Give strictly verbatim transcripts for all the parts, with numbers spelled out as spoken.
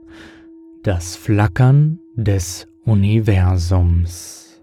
Das Flackern des Universums.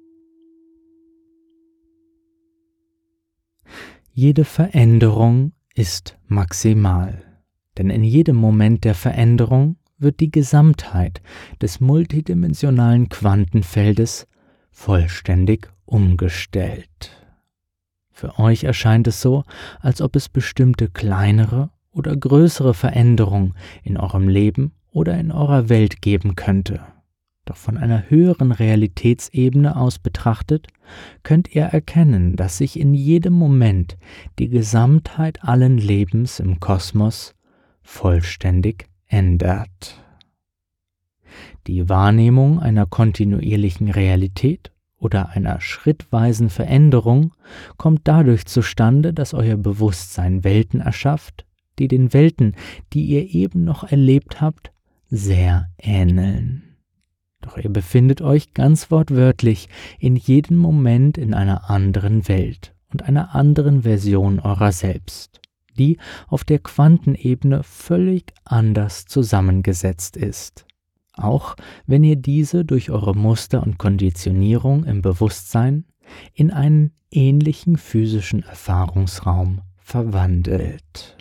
Jede Veränderung ist maximal, denn in jedem Moment der Veränderung wird die Gesamtheit des multidimensionalen Quantenfeldes vollständig umgestellt. Für euch erscheint es so, als ob es bestimmte kleinere oder größere Veränderungen in eurem Leben oder in eurer Welt geben könnte. Doch von einer höheren Realitätsebene aus betrachtet, könnt ihr erkennen, dass sich in jedem Moment die Gesamtheit allen Lebens im Kosmos vollständig ändert. Die Wahrnehmung einer kontinuierlichen Realität oder einer schrittweisen Veränderung kommt dadurch zustande, dass euer Bewusstsein Welten erschafft, die den Welten, die ihr eben noch erlebt habt, sehr ähneln. Doch ihr befindet euch ganz wortwörtlich in jedem Moment in einer anderen Welt und einer anderen Version eurer selbst, die auf der Quantenebene völlig anders zusammengesetzt ist. Auch wenn ihr diese durch eure Muster und Konditionierung im Bewusstsein in einen ähnlichen physischen Erfahrungsraum verwandelt.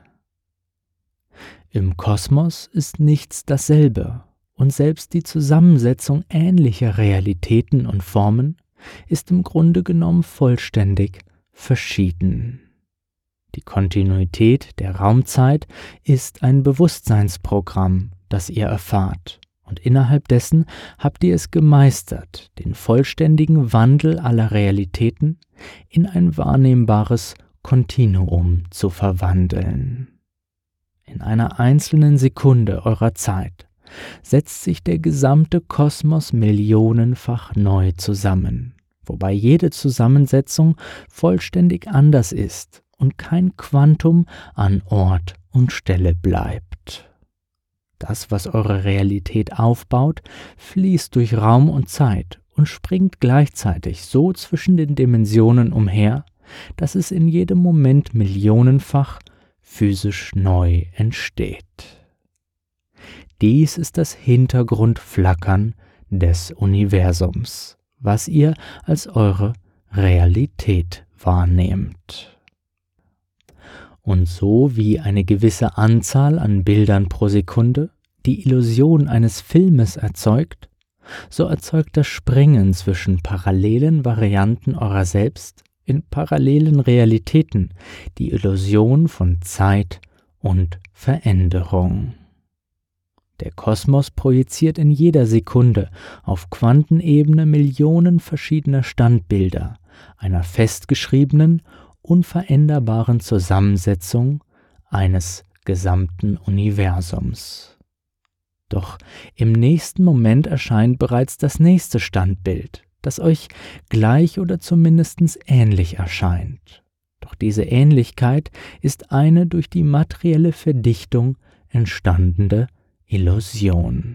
Im Kosmos ist nichts dasselbe, und selbst die Zusammensetzung ähnlicher Realitäten und Formen ist im Grunde genommen vollständig verschieden. Die Kontinuität der Raumzeit ist ein Bewusstseinsprogramm, das ihr erfahrt, und innerhalb dessen habt ihr es gemeistert, den vollständigen Wandel aller Realitäten in ein wahrnehmbares Kontinuum zu verwandeln. In einer einzelnen Sekunde eurer Zeit setzt sich der gesamte Kosmos millionenfach neu zusammen, wobei jede Zusammensetzung vollständig anders ist und kein Quantum an Ort und Stelle bleibt. Das, was eure Realität aufbaut, fließt durch Raum und Zeit und springt gleichzeitig so zwischen den Dimensionen umher, dass es in jedem Moment millionenfach physisch neu entsteht. Dies ist das Hintergrundflackern des Universums, was ihr als eure Realität wahrnehmt. Und so wie eine gewisse Anzahl an Bildern pro Sekunde die Illusion eines Filmes erzeugt, so erzeugt das Springen zwischen parallelen Varianten eurer selbst in parallelen Realitäten die Illusion von Zeit und Veränderung. Der Kosmos projiziert in jeder Sekunde auf Quantenebene Millionen verschiedener Standbilder einer festgeschriebenen, unveränderbaren Zusammensetzung eines gesamten Universums. Doch im nächsten Moment erscheint bereits das nächste Standbild, das euch gleich oder zumindest ähnlich erscheint. Doch diese Ähnlichkeit ist eine durch die materielle Verdichtung entstandene Illusion.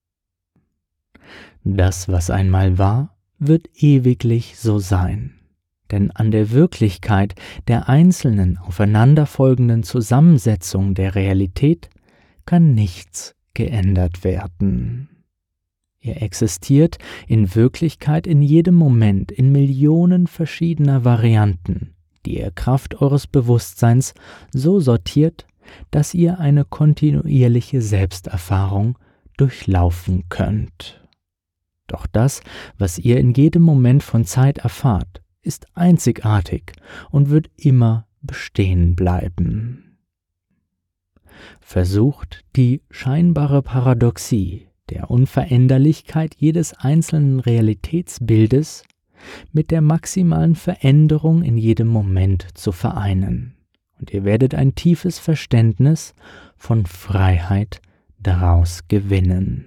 Das, was einmal war, wird ewiglich so sein. Denn an der Wirklichkeit der einzelnen aufeinanderfolgenden Zusammensetzung der Realität kann nichts geändert werden. Ihr existiert in Wirklichkeit in jedem Moment in Millionen verschiedener Varianten, die ihr Kraft eures Bewusstseins so sortiert, dass ihr eine kontinuierliche Selbsterfahrung durchlaufen könnt. Doch das, was ihr in jedem Moment von Zeit erfahrt, ist einzigartig und wird immer bestehen bleiben. Versucht, die scheinbare Paradoxie der Unveränderlichkeit jedes einzelnen Realitätsbildes mit der maximalen Veränderung in jedem Moment zu vereinen, und ihr werdet ein tiefes Verständnis von Freiheit daraus gewinnen.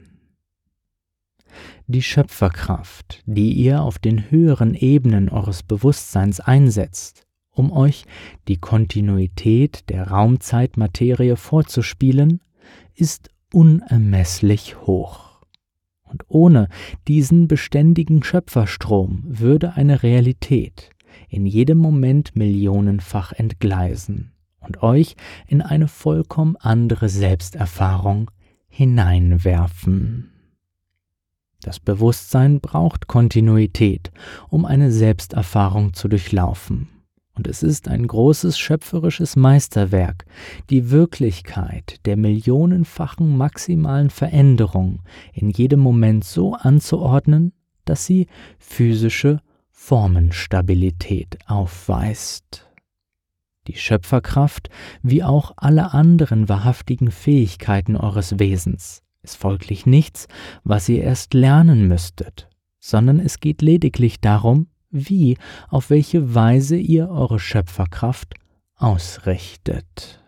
Die Schöpferkraft, die ihr auf den höheren Ebenen eures Bewusstseins einsetzt, um euch die Kontinuität der Raumzeitmaterie vorzuspielen, ist unermesslich hoch. Und ohne diesen beständigen Schöpferstrom würde eine Realität in jedem Moment millionenfach entgleisen und euch in eine vollkommen andere Selbsterfahrung hineinwerfen. Das Bewusstsein braucht Kontinuität, um eine Selbsterfahrung zu durchlaufen. Und es ist ein großes schöpferisches Meisterwerk, die Wirklichkeit der millionenfachen maximalen Veränderung in jedem Moment so anzuordnen, dass sie physische Formenstabilität aufweist. Die Schöpferkraft, wie auch alle anderen wahrhaftigen Fähigkeiten eures Wesens, ist folglich nichts, was ihr erst lernen müsstet, sondern es geht lediglich darum, wie, auf welche Weise ihr eure Schöpferkraft ausrichtet.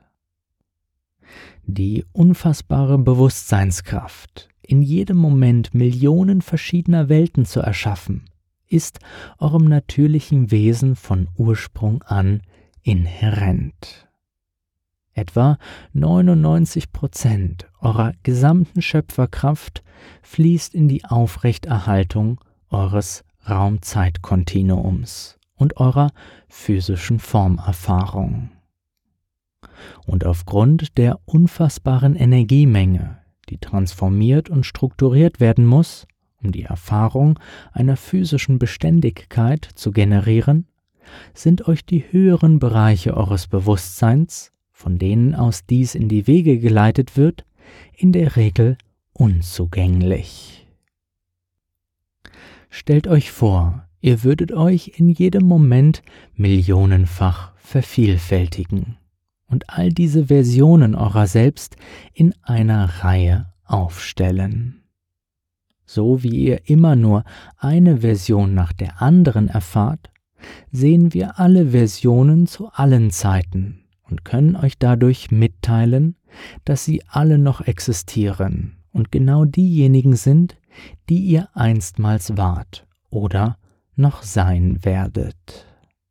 Die unfassbare Bewusstseinskraft, in jedem Moment Millionen verschiedener Welten zu erschaffen, ist eurem natürlichen Wesen von Ursprung an inhärent. Etwa neunundneunzig Prozent eurer gesamten Schöpferkraft fließt in die Aufrechterhaltung eures Raum-Zeit-Kontinuums und eurer physischen Formerfahrung. Und aufgrund der unfassbaren Energiemenge, die transformiert und strukturiert werden muss, um die Erfahrung einer physischen Beständigkeit zu generieren, sind euch die höheren Bereiche eures Bewusstseins, von denen aus dies in die Wege geleitet wird, in der Regel unzugänglich. Stellt euch vor, ihr würdet euch in jedem Moment millionenfach vervielfältigen und all diese Versionen eurer selbst in einer Reihe aufstellen. So wie ihr immer nur eine Version nach der anderen erfahrt, sehen wir alle Versionen zu allen Zeiten und können euch dadurch mitteilen, dass sie alle noch existieren und genau diejenigen sind, die ihr einstmals wart oder noch sein werdet.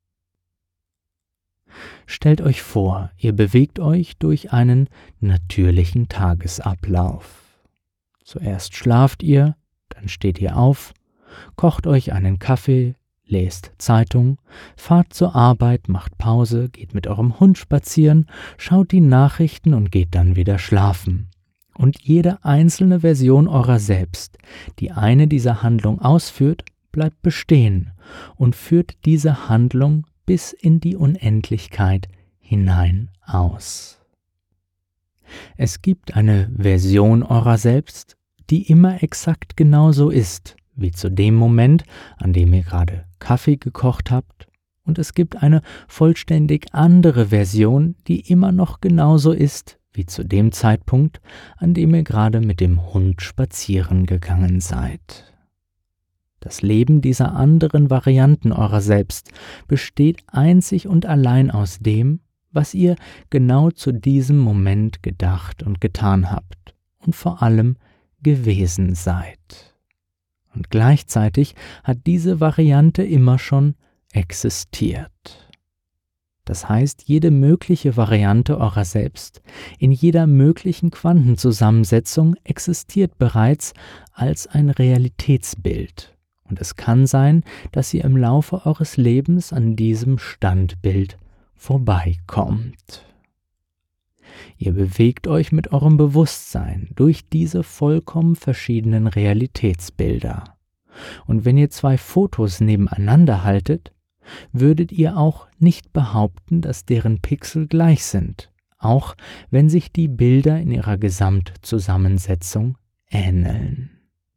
Stellt euch vor, ihr bewegt euch durch einen natürlichen Tagesablauf. Zuerst schlaft ihr, dann steht ihr auf, kocht euch einen Kaffee, lest Zeitung, fahrt zur Arbeit, macht Pause, geht mit eurem Hund spazieren, schaut die Nachrichten und geht dann wieder schlafen. Und jede einzelne Version eurer selbst, die eine dieser Handlungen ausführt, bleibt bestehen und führt diese Handlung bis in die Unendlichkeit hinein aus. Es gibt eine Version eurer selbst, die immer exakt genauso ist, wie zu dem Moment, an dem ihr gerade Kaffee gekocht habt, und es gibt eine vollständig andere Version, die immer noch genauso ist, wie zu dem Zeitpunkt, an dem ihr gerade mit dem Hund spazieren gegangen seid. Das Leben dieser anderen Varianten eurer selbst besteht einzig und allein aus dem, was ihr genau zu diesem Moment gedacht und getan habt und vor allem gewesen seid. Und gleichzeitig hat diese Variante immer schon existiert. Das heißt, jede mögliche Variante eurer selbst in jeder möglichen Quantenzusammensetzung existiert bereits als ein Realitätsbild. Und es kann sein, dass ihr im Laufe eures Lebens an diesem Standbild vorbeikommt. Ihr bewegt euch mit eurem Bewusstsein durch diese vollkommen verschiedenen Realitätsbilder. Und wenn ihr zwei Fotos nebeneinander haltet, würdet ihr auch nicht behaupten, dass deren Pixel gleich sind, auch wenn sich die Bilder in ihrer Gesamtzusammensetzung ähneln.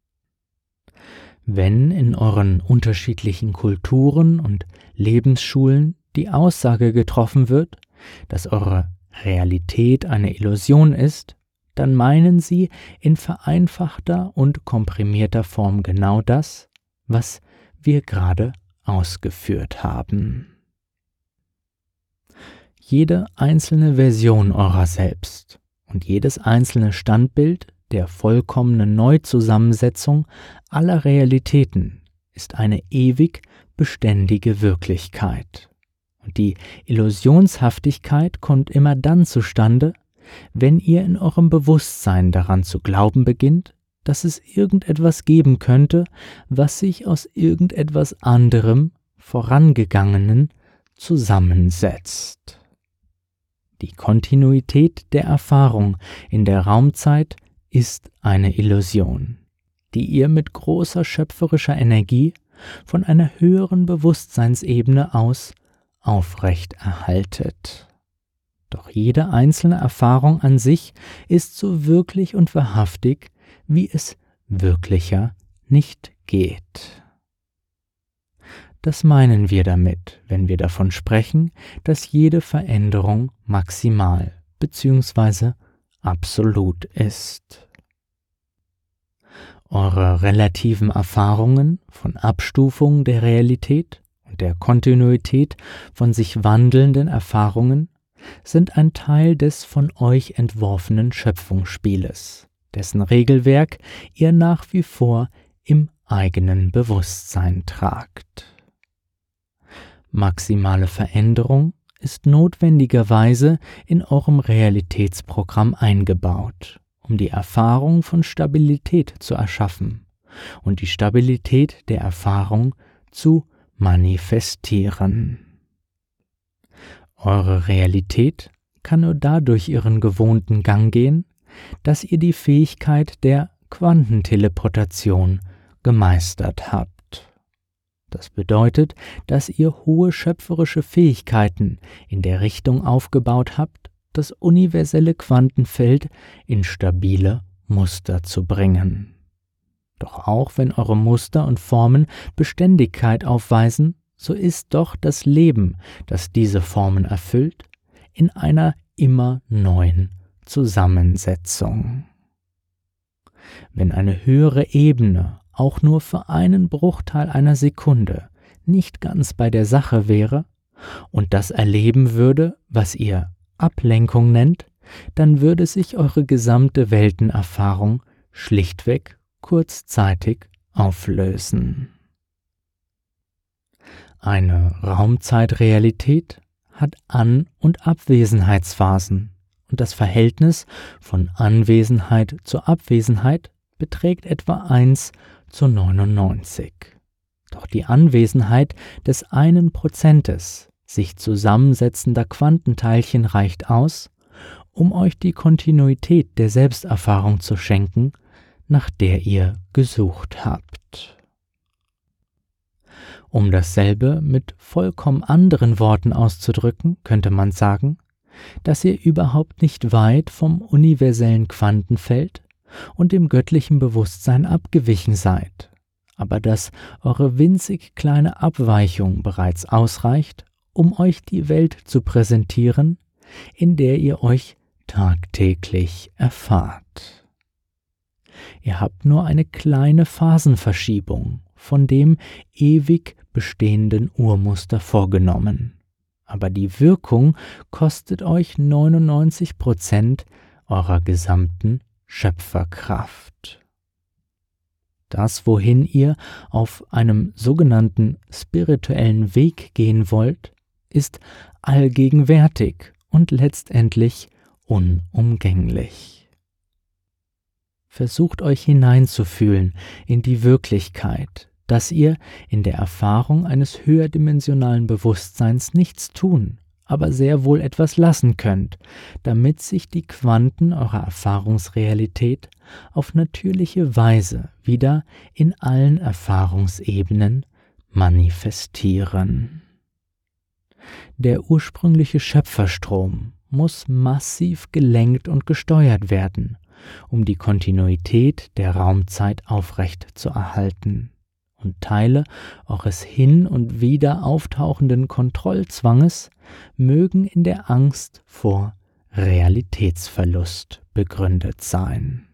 Wenn in euren unterschiedlichen Kulturen und Lebensschulen die Aussage getroffen wird, dass eure Realität eine Illusion ist, dann meinen sie in vereinfachter und komprimierter Form genau das, was wir gerade ausgeführt haben. Jede einzelne Version eurer selbst und jedes einzelne Standbild der vollkommenen Neuzusammensetzung aller Realitäten ist eine ewig beständige Wirklichkeit. Und die Illusionshaftigkeit kommt immer dann zustande, wenn ihr in eurem Bewusstsein daran zu glauben beginnt, dass es irgendetwas geben könnte, was sich aus irgendetwas anderem, Vorangegangenen, zusammensetzt. Die Kontinuität der Erfahrung in der Raumzeit ist eine Illusion, die ihr mit großer schöpferischer Energie von einer höheren Bewusstseinsebene aus aufrechterhaltet. Doch jede einzelne Erfahrung an sich ist so wirklich und wahrhaftig, wie es wirklicher nicht geht. Das meinen wir damit, wenn wir davon sprechen, dass jede Veränderung maximal bzw. absolut ist. Eure relativen Erfahrungen von Abstufungen der Realität und der Kontinuität von sich wandelnden Erfahrungen sind ein Teil des von euch entworfenen Schöpfungsspieles, dessen Regelwerk ihr nach wie vor im eigenen Bewusstsein tragt. Maximale Veränderung ist notwendigerweise in eurem Realitätsprogramm eingebaut, um die Erfahrung von Stabilität zu erschaffen und die Stabilität der Erfahrung zu manifestieren. Eure Realität kann nur dadurch ihren gewohnten Gang gehen, dass ihr die Fähigkeit der Quantenteleportation gemeistert habt. Das bedeutet, dass ihr hohe schöpferische Fähigkeiten in der Richtung aufgebaut habt, das universelle Quantenfeld in stabile Muster zu bringen. Doch auch wenn eure Muster und Formen Beständigkeit aufweisen, so ist doch das Leben, das diese Formen erfüllt, in einer immer neuen Zusammensetzung. Wenn eine höhere Ebene auch nur für einen Bruchteil einer Sekunde nicht ganz bei der Sache wäre und das erleben würde, was ihr Ablenkung nennt, dann würde sich eure gesamte Weltenerfahrung schlichtweg kurzzeitig auflösen. Eine Raumzeitrealität hat An- und Abwesenheitsphasen und das Verhältnis von Anwesenheit zur Abwesenheit beträgt etwa eins zu neunundneunzig. Doch die Anwesenheit des einen Prozentes sich zusammensetzender Quantenteilchen reicht aus, um euch die Kontinuität der Selbsterfahrung zu schenken, nach der ihr gesucht habt. Um dasselbe mit vollkommen anderen Worten auszudrücken, könnte man sagen, dass ihr überhaupt nicht weit vom universellen Quantenfeld und dem göttlichen Bewusstsein abgewichen seid, aber dass eure winzig kleine Abweichung bereits ausreicht, um euch die Welt zu präsentieren, in der ihr euch tagtäglich erfahrt. Ihr habt nur eine kleine Phasenverschiebung von dem ewig bestehenden Urmuster vorgenommen, aber die Wirkung kostet euch neunundneunzig Prozent eurer gesamten Schöpferkraft. Das, wohin ihr auf einem sogenannten spirituellen Weg gehen wollt, ist allgegenwärtig und letztendlich unumgänglich. Versucht euch hineinzufühlen in die Wirklichkeit, dass ihr in der Erfahrung eines höherdimensionalen Bewusstseins nichts tun, aber sehr wohl etwas lassen könnt, damit sich die Quanten eurer Erfahrungsrealität auf natürliche Weise wieder in allen Erfahrungsebenen manifestieren. Der ursprüngliche Schöpferstrom muss massiv gelenkt und gesteuert werden, um die Kontinuität der Raumzeit aufrecht zu erhalten. Und Teile eures hin und wieder auftauchenden Kontrollzwanges mögen in der Angst vor Realitätsverlust begründet sein.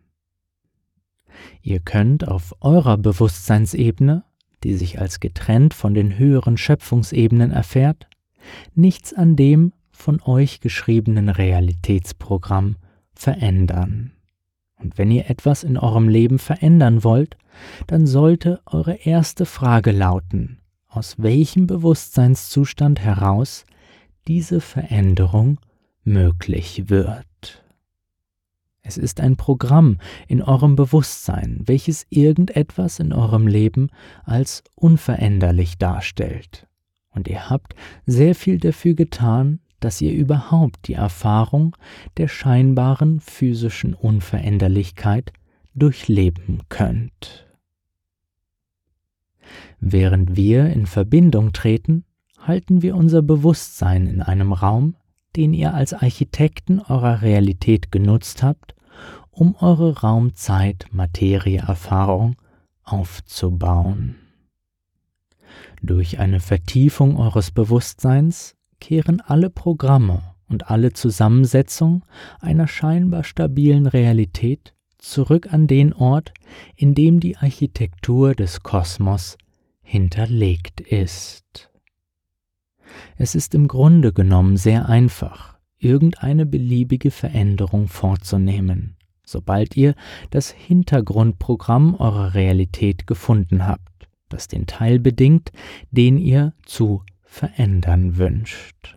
Ihr könnt auf eurer Bewusstseinsebene, die sich als getrennt von den höheren Schöpfungsebenen erfährt, nichts an dem von euch geschriebenen Realitätsprogramm verändern. Und wenn ihr etwas in eurem Leben verändern wollt, dann sollte eure erste Frage lauten, aus welchem Bewusstseinszustand heraus diese Veränderung möglich wird. Es ist ein Programm in eurem Bewusstsein, welches irgendetwas in eurem Leben als unveränderlich darstellt. Und ihr habt sehr viel dafür getan, dass ihr überhaupt die Erfahrung der scheinbaren physischen Unveränderlichkeit durchleben könnt. Während wir in Verbindung treten, halten wir unser Bewusstsein in einem Raum, den ihr als Architekten eurer Realität genutzt habt, um eure Raum-Zeit-Materie-Erfahrung aufzubauen. Durch eine Vertiefung eures Bewusstseins kehren alle Programme und alle Zusammensetzung einer scheinbar stabilen Realität zurück an den Ort, in dem die Architektur des Kosmos hinterlegt ist. Es ist im Grunde genommen sehr einfach, irgendeine beliebige Veränderung vorzunehmen, sobald ihr das Hintergrundprogramm eurer Realität gefunden habt, das den Teil bedingt, den ihr zu verändern wünscht.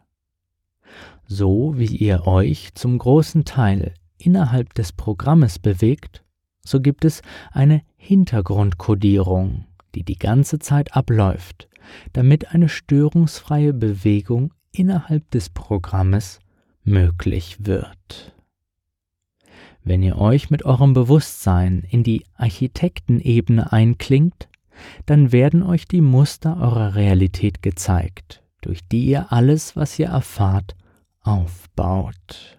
So wie ihr euch zum großen Teil innerhalb des Programmes bewegt, so gibt es eine Hintergrundkodierung, die die ganze Zeit abläuft, damit eine störungsfreie Bewegung innerhalb des Programmes möglich wird. Wenn ihr euch mit eurem Bewusstsein in die Architektenebene einklingt, dann werden euch die Muster eurer Realität gezeigt, durch die ihr alles, was ihr erfahrt, aufbaut.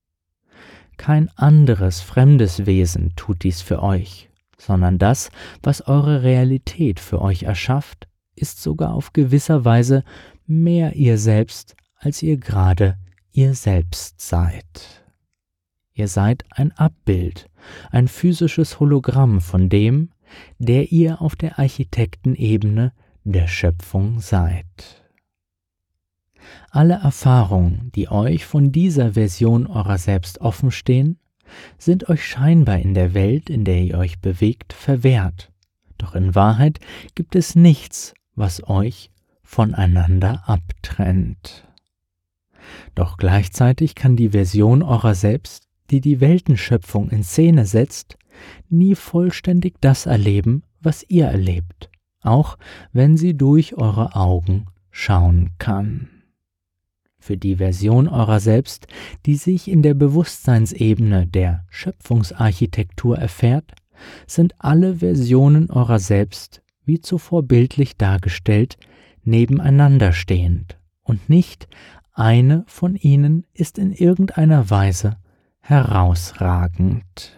Kein anderes fremdes Wesen tut dies für euch, sondern das, was eure Realität für euch erschafft, ist sogar auf gewisser Weise mehr ihr selbst, als ihr gerade ihr selbst seid. Ihr seid ein Abbild, ein physisches Hologramm von dem, der ihr auf der Architektenebene der Schöpfung seid. Alle Erfahrungen, die euch von dieser Version eurer selbst offenstehen, sind euch scheinbar in der Welt, in der ihr euch bewegt, verwehrt. Doch in Wahrheit gibt es nichts, was euch voneinander abtrennt. Doch gleichzeitig kann die Version eurer selbst, die die Weltenschöpfung in Szene setzt, nie vollständig das erleben, was ihr erlebt, auch wenn sie durch eure Augen schauen kann. Für die Version eurer selbst, die sich in der Bewusstseinsebene der Schöpfungsarchitektur erfährt, sind alle Versionen eurer selbst, wie zuvor bildlich dargestellt, nebeneinander stehend, und nicht eine von ihnen ist in irgendeiner Weise herausragend.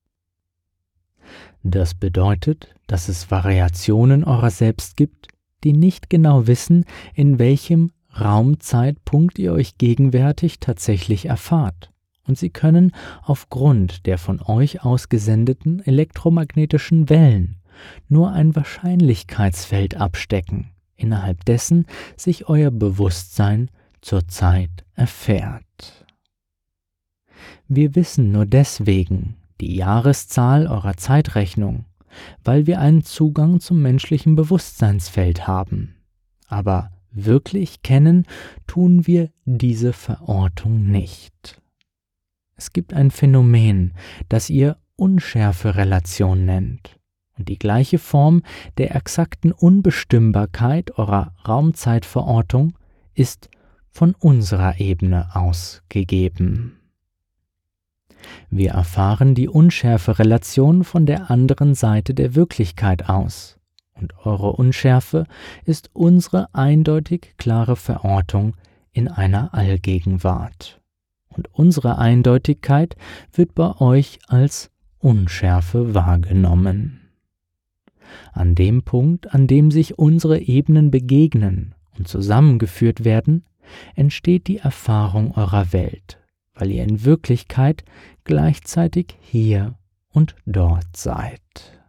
Das bedeutet, dass es Variationen eurer selbst gibt, die nicht genau wissen, in welchem Raumzeitpunkt ihr euch gegenwärtig tatsächlich erfahrt, und sie können aufgrund der von euch ausgesendeten elektromagnetischen Wellen nur ein Wahrscheinlichkeitsfeld abstecken, innerhalb dessen sich euer Bewusstsein zurzeit erfährt. Wir wissen nur deswegen die Jahreszahl eurer Zeitrechnung, weil wir einen Zugang zum menschlichen Bewusstseinsfeld haben. Aber wirklich kennen tun wir diese Verortung nicht. Es gibt ein Phänomen, das ihr Unschärferelation nennt, und die gleiche Form der exakten Unbestimmbarkeit eurer Raumzeitverortung ist von unserer Ebene aus gegeben. Wir erfahren die Unschärferelation von der anderen Seite der Wirklichkeit aus, und eure Unschärfe ist unsere eindeutig klare Verortung in einer Allgegenwart. Und unsere Eindeutigkeit wird bei euch als Unschärfe wahrgenommen. An dem Punkt, an dem sich unsere Ebenen begegnen und zusammengeführt werden, entsteht die Erfahrung eurer Welt, weil ihr in Wirklichkeit gleichzeitig hier und dort seid.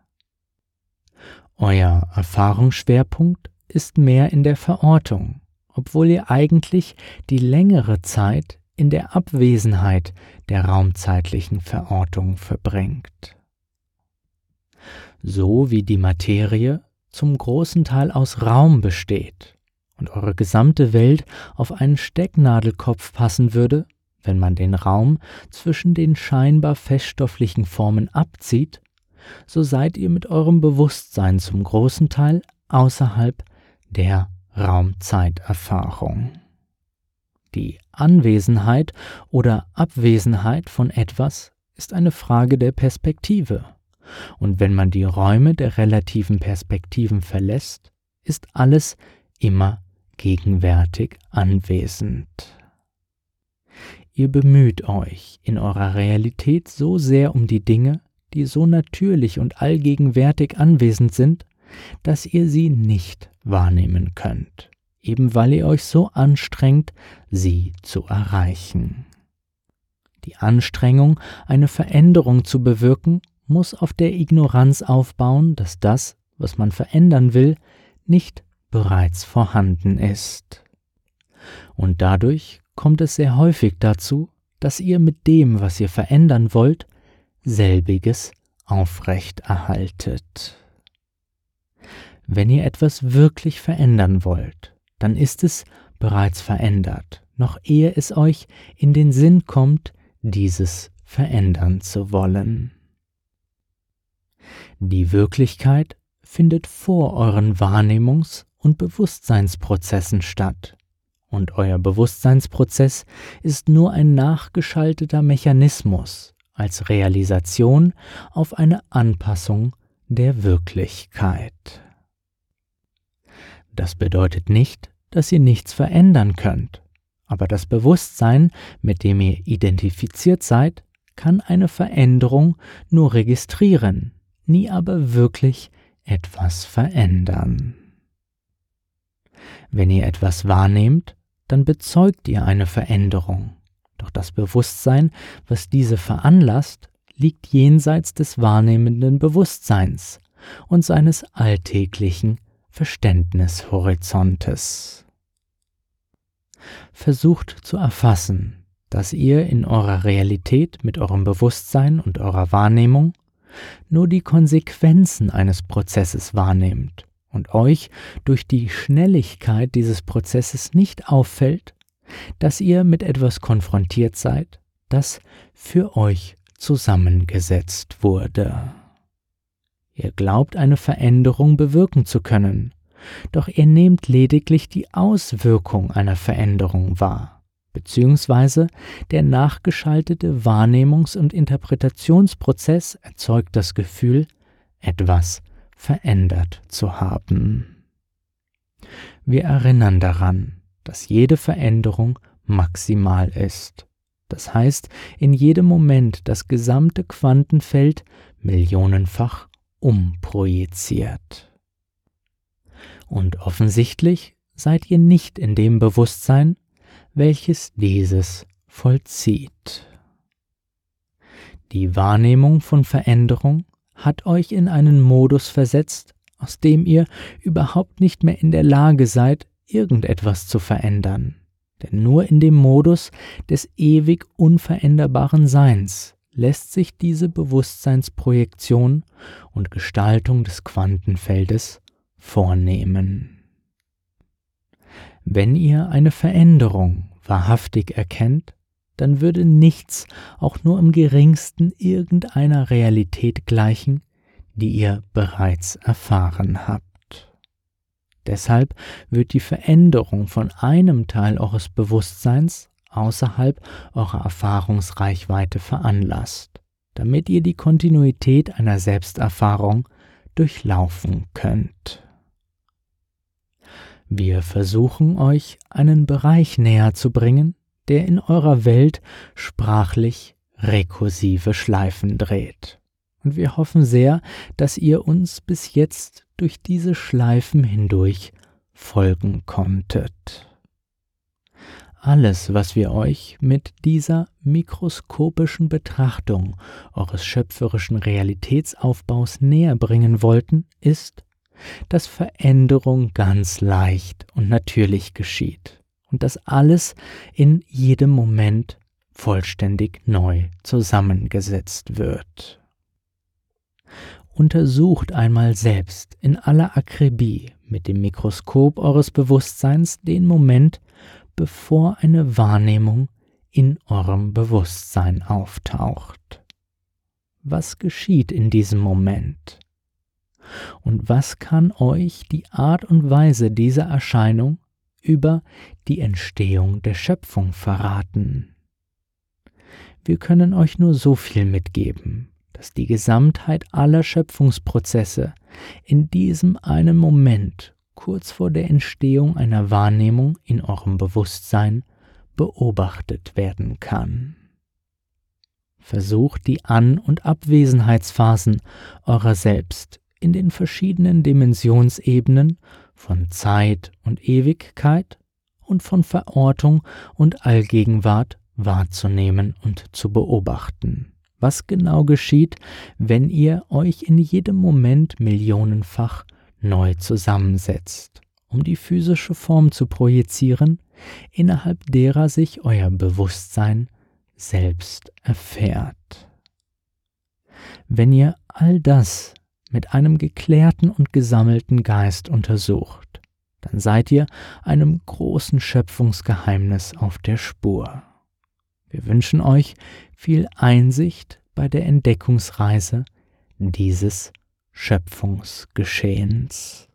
Euer Erfahrungsschwerpunkt ist mehr in der Verortung, obwohl ihr eigentlich die längere Zeit in der Abwesenheit der raumzeitlichen Verortung verbringt. So wie die Materie zum großen Teil aus Raum besteht und eure gesamte Welt auf einen Stecknadelkopf passen würde, wenn man den Raum zwischen den scheinbar feststofflichen Formen abzieht, so seid ihr mit eurem Bewusstsein zum großen Teil außerhalb der Raumzeiterfahrung. Die Anwesenheit oder Abwesenheit von etwas ist eine Frage der Perspektive. Und wenn man die Räume der relativen Perspektiven verlässt, ist alles immer gegenwärtig anwesend. Ihr bemüht euch in eurer Realität so sehr um die Dinge, die so natürlich und allgegenwärtig anwesend sind, dass ihr sie nicht wahrnehmen könnt, eben weil ihr euch so anstrengt, sie zu erreichen. Die Anstrengung, eine Veränderung zu bewirken, muss auf der Ignoranz aufbauen, dass das, was man verändern will, nicht bereits vorhanden ist. Und dadurch kommt es sehr häufig dazu, dass ihr mit dem, was ihr verändern wollt, selbiges aufrechterhaltet. Wenn ihr etwas wirklich verändern wollt, dann ist es bereits verändert, noch ehe es euch in den Sinn kommt, dieses verändern zu wollen. Die Wirklichkeit findet vor euren Wahrnehmungs- und Bewusstseinsprozessen statt, und euer Bewusstseinsprozess ist nur ein nachgeschalteter Mechanismus als Realisation auf eine Anpassung der Wirklichkeit. Das bedeutet nicht, dass ihr nichts verändern könnt, aber das Bewusstsein, mit dem ihr identifiziert seid, kann eine Veränderung nur registrieren, nie aber wirklich etwas verändern. Wenn ihr etwas wahrnehmt, dann bezeugt ihr eine Veränderung, doch das Bewusstsein, was diese veranlasst, liegt jenseits des wahrnehmenden Bewusstseins und seines alltäglichen Verständnishorizontes. Versucht zu erfassen, dass ihr in eurer Realität mit eurem Bewusstsein und eurer Wahrnehmung nur die Konsequenzen eines Prozesses wahrnehmt und euch durch die Schnelligkeit dieses Prozesses nicht auffällt, dass ihr mit etwas konfrontiert seid, das für euch zusammengesetzt wurde. Ihr glaubt, eine Veränderung bewirken zu können, doch ihr nehmt lediglich die Auswirkung einer Veränderung wahr, beziehungsweise der nachgeschaltete Wahrnehmungs- und Interpretationsprozess erzeugt das Gefühl, etwas verändert zu haben. Wir erinnern daran, dass jede Veränderung maximal ist. Das heißt, in jedem Moment das gesamte Quantenfeld millionenfach umprojiziert. Und offensichtlich seid ihr nicht in dem Bewusstsein, welches dieses vollzieht. Die Wahrnehmung von Veränderung hat euch in einen Modus versetzt, aus dem ihr überhaupt nicht mehr in der Lage seid, irgendetwas zu verändern. Denn nur in dem Modus des ewig unveränderbaren Seins lässt sich diese Bewusstseinsprojektion und Gestaltung des Quantenfeldes vornehmen. Wenn ihr eine Veränderung wahrhaftig erkennt, dann würde nichts auch nur im geringsten irgendeiner Realität gleichen, die ihr bereits erfahren habt. Deshalb wird die Veränderung von einem Teil eures Bewusstseins außerhalb eurer Erfahrungsreichweite veranlasst, damit ihr die Kontinuität einer Selbsterfahrung durchlaufen könnt. Wir versuchen euch einen Bereich näher zu bringen, der in eurer Welt sprachlich rekursive Schleifen dreht. Und wir hoffen sehr, dass ihr uns bis jetzt durch diese Schleifen hindurch folgen konntet. Alles, was wir euch mit dieser mikroskopischen Betrachtung eures schöpferischen Realitätsaufbaus näher bringen wollten, ist, dass Veränderung ganz leicht und natürlich geschieht und dass alles in jedem Moment vollständig neu zusammengesetzt wird. Untersucht einmal selbst in aller Akribie mit dem Mikroskop eures Bewusstseins den Moment, bevor eine Wahrnehmung in eurem Bewusstsein auftaucht. Was geschieht in diesem Moment? Und was kann euch die Art und Weise dieser Erscheinung über die Entstehung der Schöpfung verraten. Wir können euch nur so viel mitgeben, dass die Gesamtheit aller Schöpfungsprozesse in diesem einen Moment, kurz vor der Entstehung einer Wahrnehmung in eurem Bewusstsein, beobachtet werden kann. Versucht die An- und Abwesenheitsphasen eurer selbst in den verschiedenen Dimensionsebenen von Zeit und Ewigkeit und von Verortung und Allgegenwart wahrzunehmen und zu beobachten. Was genau geschieht, wenn ihr euch in jedem Moment millionenfach neu zusammensetzt, um die physische Form zu projizieren, innerhalb derer sich euer Bewusstsein selbst erfährt. Wenn ihr all das mit einem geklärten und gesammelten Geist untersucht, dann seid ihr einem großen Schöpfungsgeheimnis auf der Spur. Wir wünschen euch viel Einsicht bei der Entdeckungsreise dieses Schöpfungsgeschehens.